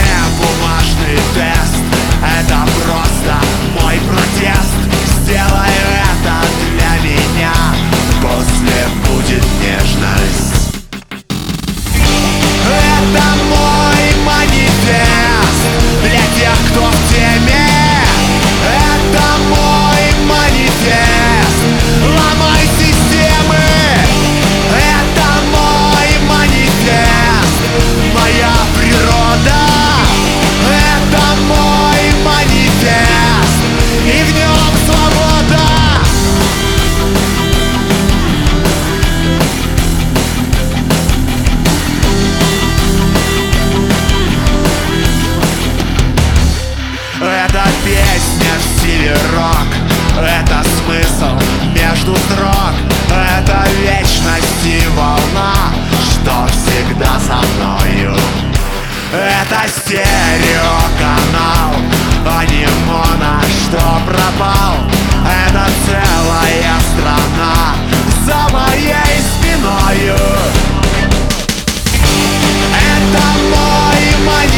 бумажный тест, это просто мой протест. Сделай это для меня, после будет нежность. Это мой манифест для тех, кто в теме. Это мой манифест, ломай системы. Это мой манифест, моя природа. Это мой манифест, и в нем свобода. Это песня в стиле рок, это смысл между строк, это вечность и волна, что всегда со мною. Это стереоканал, а не моно, что пропал. Это целая страна за моей спиною. Это мой манифест.